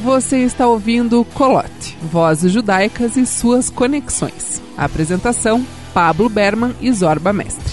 Você está ouvindo Colote, Vozes Judaicas e suas conexões. A apresentação, Pablo Berman e Zorba Mestre.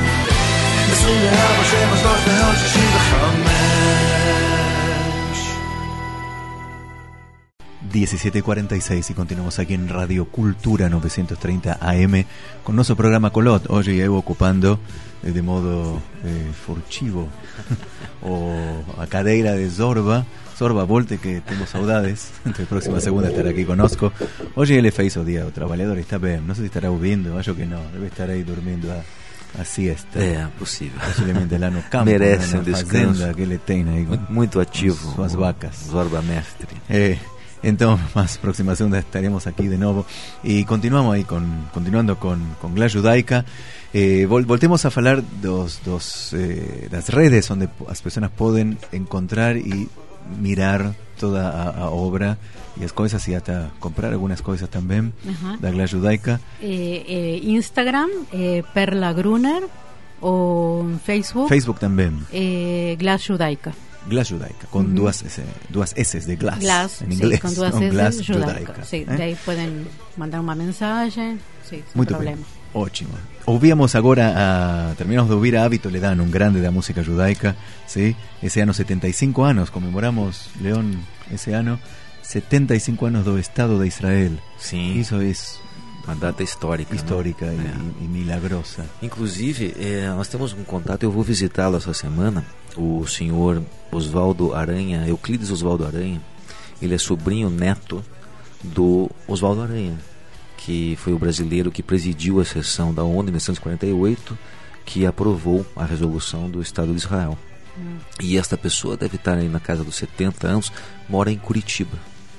17:46 y continuamos aquí en Radio Cultura 930 AM con nuestro programa Colot. Hoy eu ocupando de modo furtivo o a cadeira de Zorba Volte, que tengo saudades. Entonces próxima segunda estará aquí conosco. Hoy ele fez o día, o trabalhador está bem, no sé si estará ouvindo, acho que no, debe estar aí dormindo a siesta. É possível. Possivelmente lá no campo, merece na um descanso. que ele tem aí, muito ativo. Suas vacas. Zorba Mestre. Entonces, más próxima segunda estaremos aquí de nuevo y continuamos ahí continuando con Glass Judaica. Voltemos a falar das redes donde as pessoas pueden encontrar y mirar toda a obra y as coisas y hasta comprar algunas cosas también da Glass Judaica. Instagram, Perla Gruner, o Facebook también. Glass Judaica. Glass Judaica, con duas S de glass en inglés. Sí, con duas S Glass Judaica. Sí, de ahí pueden mandar una mensaje, sí, sin problema. Bem. Ótimo. Ouvíamos agora, terminamos de ouvir a Avi Toledano, un grande da música judaica, ¿sí? Ese ano 75 anos, conmemoramos, León, ese ano 75 anos do Estado de Israel. Sim. Isso é uma data histórica. Né? E milagrosa. Inclusive, nós temos um contato, eu vou visitá-lo essa semana, o senhor Oswaldo Aranha, Euclides Oswaldo Aranha. Ele é sobrinho neto do Oswaldo Aranha, que foi o brasileiro que presidiu a sessão da ONU em 1948, que aprovou a resolução do Estado de Israel. E esta pessoa deve estar aí na casa dos 70 anos, mora em Curitiba.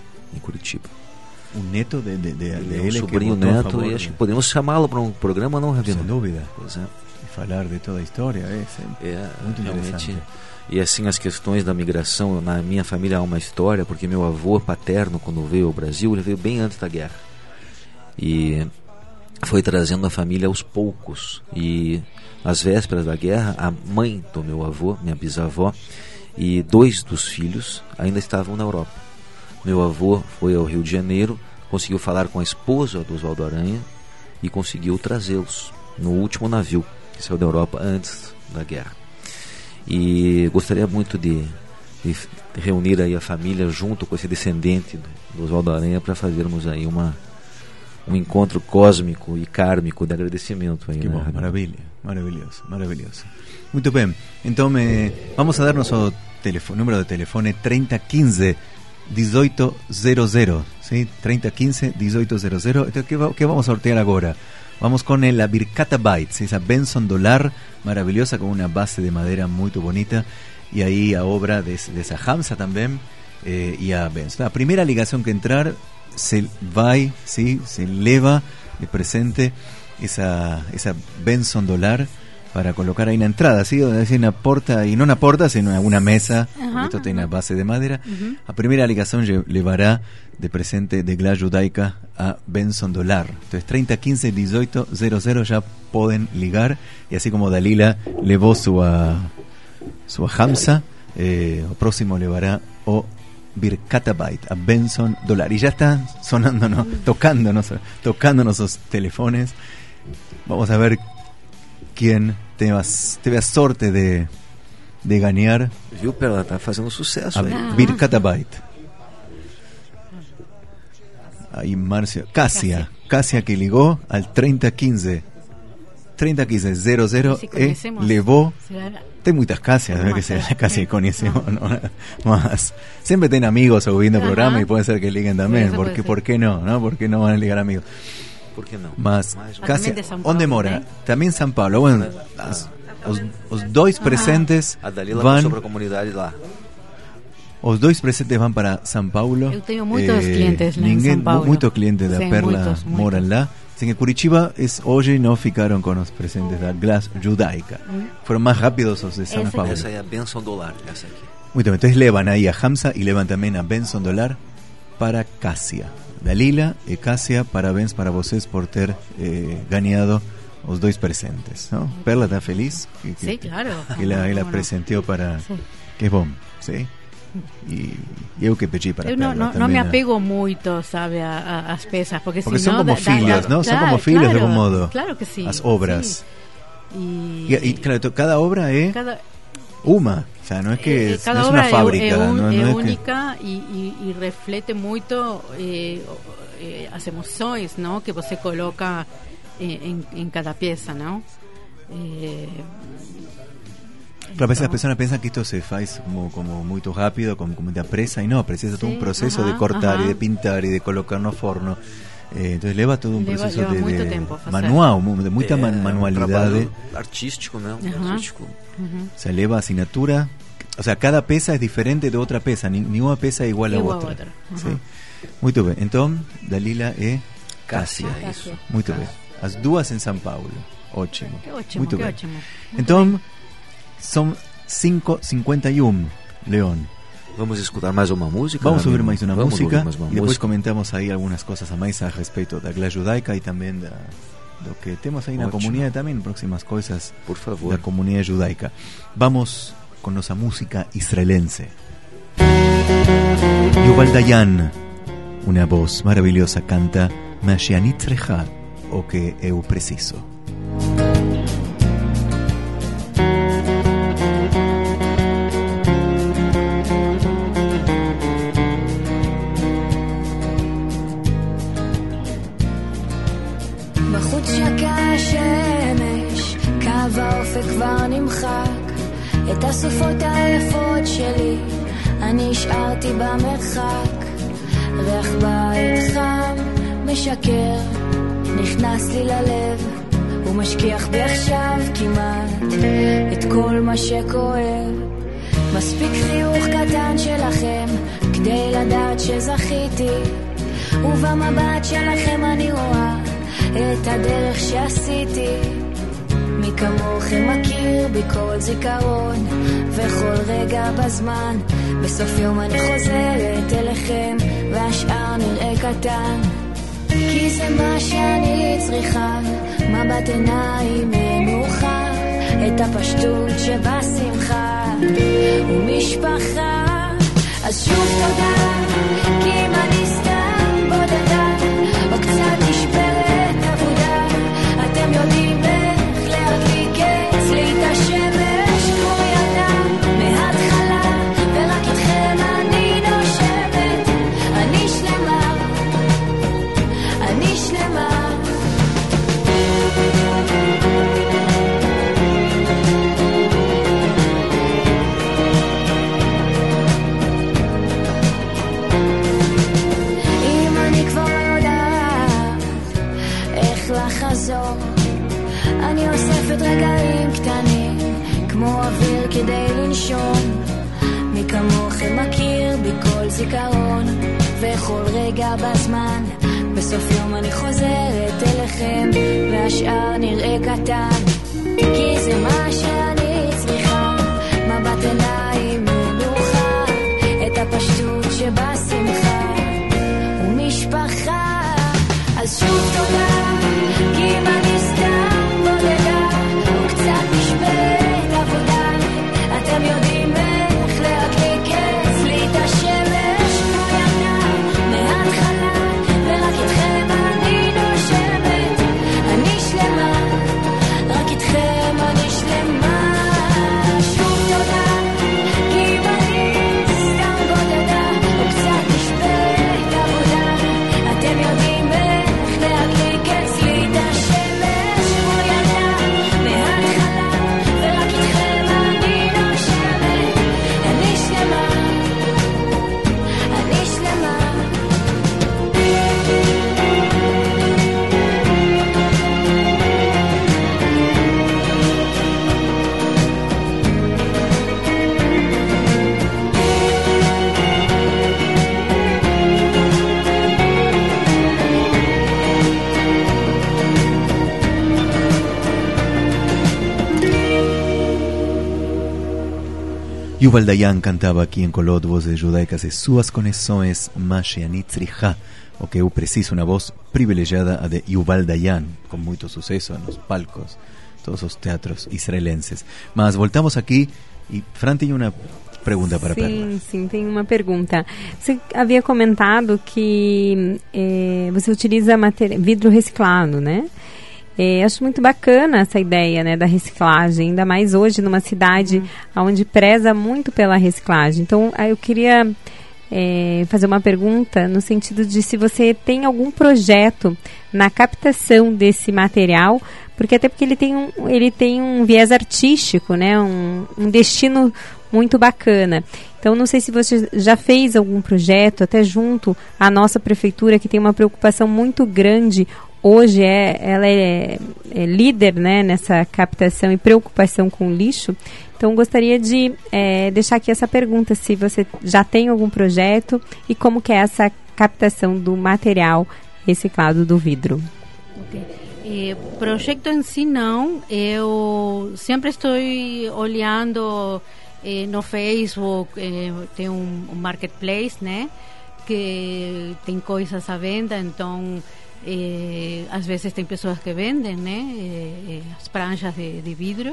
O neto de ele, sobrinho neto, e acho que podemos chamá-lo para um programa, não, Rabino? Sem dúvida. Pois é. E falar de toda a história, muito interessante. E assim, as questões da migração, na minha família há uma história, porque meu avô paterno, quando veio ao Brasil, ele veio bem antes da guerra. E foi trazendo a família aos poucos. E às vésperas da guerra, a mãe do meu avô, minha bisavó, e 2 dos filhos ainda estavam na Europa. Meu avô foi ao Rio de Janeiro, conseguiu falar com a esposa do Oswaldo Aranha e conseguiu trazê-los no último navio que saiu da Europa antes da guerra. E gostaria muito de reunir aí a família junto com esse descendente do Oswaldo Aranha para fazermos aí um encontro cósmico e kármico de agradecimento. Aí, que bom, maravilhoso. Muito bem, então vamos a dar nosso número de telefone 3015 1800, ¿sí? 3015 1800. Entonces, ¿qué vamos a sortear ahora? Vamos con la Birkata Bait, ¿sí? Esa Benson Dolar maravillosa con una base de madera muy bonita, y ahí a obra de esa Hamza también, y a Benson. La primera ligación que entrar se va, ¿sí? Se eleva de presente esa Benson Dolar para colocar ahí en la entrada, ¿sí? Donde hay una porta, y no una porta, sino una mesa. Esto tiene una base de madera. A primera ligación llevará de presente de Glass Judaica a Benson Dolar. Entonces 3015 1800 ya pueden ligar, y así como Dalila levó su Hamza, o próximo llevará o Birkata Bait a Benson Dolar. Y ya está sonándonos, tocándonos los teléfonos. Vamos a ver quem teve a sorte de ganhar. Viu, Perla? Tá fazendo sucesso a aí. Birkata Bait. Aí, Márcia. Cássia que ligou al 3015 00 e levou. Tem muitas Cássias, não é que seja a Cássia que conhecemos, não, mas sempre tem amigos ouvindo o programa e pode ser que liguem também, porque por que não? Por que não vão ligar amigos? Por que não? Mas Cássia, onde mora? Também em São Paulo. Bueno, os dois presentes a Dalila vão sobre a comunidade lá. Os dois presentes vão para São Paulo. Eu tenho muitos clientes lá em São Paulo. Muitos clientes da Perla moram lá. Así que Curitiba hoy no ficaron con los presentes de Glass Judaica. Fueron más rápidos los de São Paulo. Essa é a Benson Dolar, essa aqui. Muy bien, entonces levan ahí a Hamza y levan también a Benson Dolar para Cássia. Dalila y Cássia, parabéns para vocês por ter ganhado os dois presentes, ¿no? Perla está feliz. Sí, claro. Que la presenteó para... Sí. Que bom, ¿sí? E eu que pedi para Eu não me apego muito, sabe, às peças, porque são como filhos, não? São como filhos, de algum modo. Claro que sim. As obras. Sim. E claro, cada obra é uma. O sea, não é que cada não é obra uma fábrica. é única e reflete muito as emoções, não, que você coloca em cada peça, não? Pero a veces las personas piensan que esto se faz como muy rápido, como mucha presa, y no, precisa todo un proceso de cortar y de pintar y de colocar no forno. Entonces lleva todo un proceso de manual, de mucha manualidad. Artístico, ¿no? Artístico. Se eleva assinatura, o sea, cada peça es diferente de otra peça, ni una peça es igual a otra. Sí. Muy bien. Entonces, Dalila es Cássia. Muy bien. As duas en São Paulo. Ótimo. Muy bien. Entonces, son 5:51, León. Vamos a escuchar más una música. Vamos a oír más una música y después comentamos ahí algunas cosas a más a respecto de la judaica y también de lo que tenemos ahí en la comunidad, también próximas cosas, por favor, de la comunidad judaica. Vamos con nuestra música israelense. Yuval Dayan, una voz maravillosa, canta Ma she'ani tzricha, o que eu preciso. כבר נמחק את הסופות היפות שלי אני השארתי במרחק ריח בית חם משקר נכנס לי ללב ומשכיח בי עכשיו כמעט את כל מה שכואב מספיק חיוך קטן שלכם כדי לדעת שזכיתי ובמבט שלכם אני רואה את הדרך שעשיתי מי כמוכם מכיר בי כל זיכרון וכל רגע בזמן בסוף יום אני חוזרת אליכם והשאר נראה קטן כי זה מה שאני צריכה מבט עיניים מנוחה את הפשטות שבשמחה ומשפחה אז שוב תודה כי אם אני סתם בודדה או קצת נשברת עבודה אתם יודעים אני אוספת רגעים קטנים כמו אוויר כדי לנשום מי כמוכם מכיר בי כל זיכרון וכל רגע בזמן בסוף יום אני חוזרת אליכם והשאר נראה קטן כי זה מה שאני צריכה מבט עיניים מנוחה את הפשטות שבשמחה ומשפחה אז שוב תודה כי אם אני סתם בודדה או קצת נשברת עבודה אתם יודעים איך להדליק אצלי את השמש כמו ילדה מההתחלה ורק איתכם אני נושמת אני שלמה רק איתכם אני שלמה שוב תודה כי אם אני סתם בודדה או קצת נשברת עבודה אתם יודעים איך להדליק אצלי את השמש כמו ילדה מההתחלה ורק איתכם אני נושמת אני שלמה אני שלמה Yuval Dayan cantaba aquí en Colot, voces judaicas de suas conexões, Ma she'ani tzricha, o que eu preciso, una voz privilegiada a de Yuval Dayan, con mucho suceso en los palcos, todos los teatros israelenses. Mas voltamos aquí, y Fran tiene una pregunta para Perla. Sim, tem uma pergunta. Você havia comentado que você utiliza vidro reciclado, né? Acho muito bacana essa ideia, né, da reciclagem, ainda mais hoje numa cidade onde preza muito pela reciclagem. Então, eu queria fazer uma pergunta no sentido de se você tem algum projeto na captação desse material, porque ele tem um viés artístico, né, um destino muito bacana. Então, não sei se você já fez algum projeto, até junto à nossa prefeitura, que tem uma preocupação muito grande. Hoje ela é líder, né, nessa captação e preocupação com o lixo. Então, gostaria de deixar aqui essa pergunta, se você já tem algum projeto e como que é essa captação do material reciclado do vidro. Okay. Projeto em si não, eu sempre estou olhando no Facebook, tem um marketplace, né, que tem coisas à venda, então às vezes tem pessoas que vendem, né, as pranchas de vidro,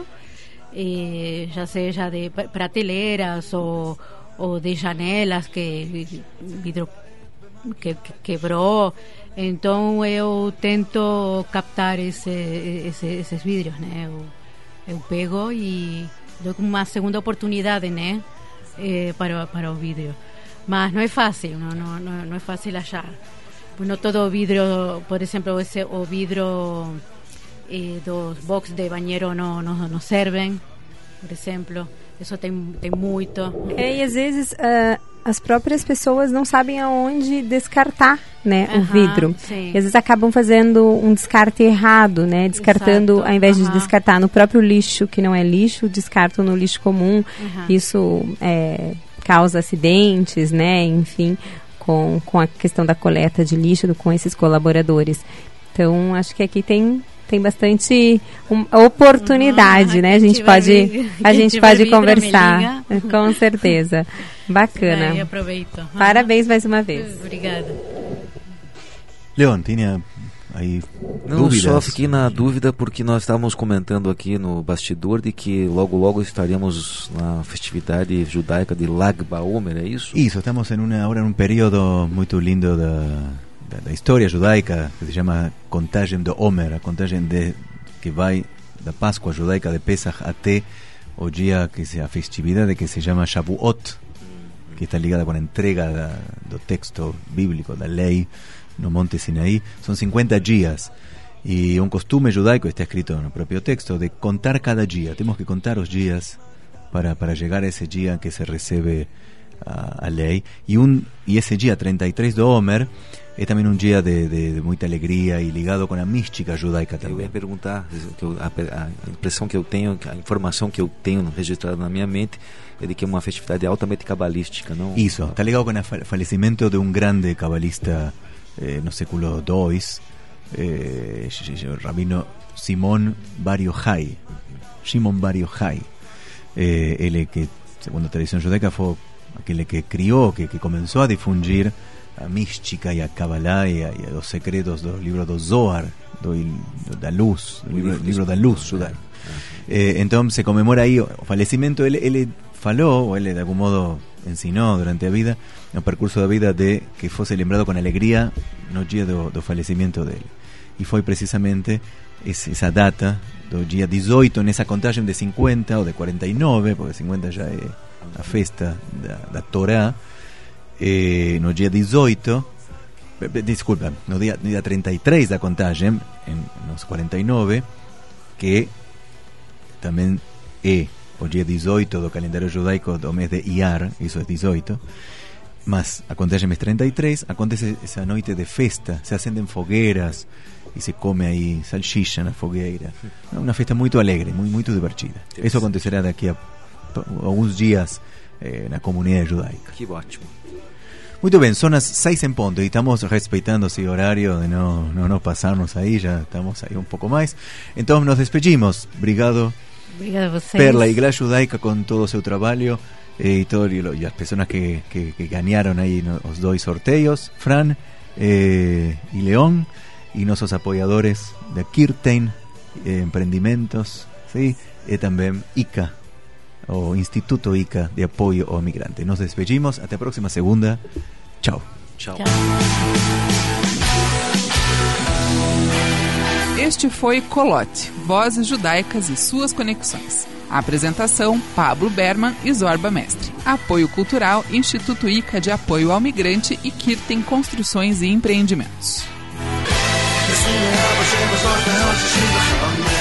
já seja de prateleiras ou de janelas que vidro que quebrou. Então eu tento captar esses vidros, né, eu pego e dou uma segunda oportunidade, né, para o vidro, mas não é fácil, não é fácil achar. No todo vidro, por exemplo, o vidro dos box de banheiro não servem, por exemplo. Isso tem muito. E às vezes as próprias pessoas não sabem aonde descartar, né, o vidro. Sim. E às vezes acabam fazendo um descarte errado, né, descartando, ao invés de descartar no próprio lixo, que não é lixo, descartam no lixo comum. Isso causa acidentes, né, enfim, com a questão da coleta de lixo com esses colaboradores. Então, acho que aqui tem bastante oportunidade, né? A gente pode conversar, com certeza. Bacana. Aí aproveito. Parabéns mais uma vez. Obrigada. Leon, tinha aí dúvidas? Só fiquei na dúvida porque nós estávamos comentando aqui no bastidor de que logo estaremos na festividade judaica de Lag BaOmer, é isso? Isso, estamos ahora en un período muito lindo da história judaica, que se chama Contagem do Omer, a contagem que vai da Páscoa judaica de Pesach até o dia a festividade que se chama Shavuot, que está ligada com a entrega do texto bíblico, da lei, no Monte Sinaí. Son 50 días y un costume judaico, está escrito en el propio texto, de contar cada día. Tenemos que contar los días para llegar a ese día que se recibe a ley, y ese día 33 de Omer es también un día de muita alegria e ligado com a mística judaica também. Eu ia perguntar, a impressão que eu tenho, a informação que eu tenho registrada na minha mente é de que é uma festividade altamente cabalística, não? Isso, está ligado com o falecimento de um grande cabalista no século II, rabino Shimon Bar Yochai. Ele que, segundo a tradição judaica, foi aquele que criou, que começou a difundir a mística e a Kabbalah e os secretos do livro do Zohar, da luz, livro da luz judaico. Então se comemora aí o falecimento. Ele falou, ou ele de algum modo ensinou durante a vida, no percurso da vida, de que fosse lembrado com alegria no dia do falecimento dele. E foi precisamente essa data do dia 18, nessa contagem de 50 ou de 49, porque 50 já é a festa da Torá, no dia 18, desculpa, no dia 33 da contagem, nos 49, que também é o dia 18 do calendário judaico do mês de Iyar, isso é 18, mas a contagem é 33, acontece essa noite de festa, se acendem fogueiras e se come aí salsicha na fogueira. É uma festa muito alegre, muito divertida. Isso acontecerá daqui a alguns dias na comunidade judaica. Que ótimo. Muito bem, são as 6 em ponto e estamos respeitando esse horário de não passarmos aí, já estamos aí um pouco mais. Então nos despedimos. Obrigado. Obrigada a vocês. Perla, Igreja Judaica, com todo o seu trabalho e as pessoas que ganharam aí os 2 sorteios, Fran e León, e nossos apoiadores da Kirten Empreendimentos, ¿sí? E também ICA, o Instituto ICA de Apoio ao Migrante. Nos despedimos, até a próxima segunda. Tchau. Tchau. Este foi Colote, Vozes Judaicas e Suas Conexões. A apresentação, Pablo Berman e Zorba Mestre. Apoio cultural, Instituto ICA de Apoio ao Migrante e Kirten Construções e Empreendimentos.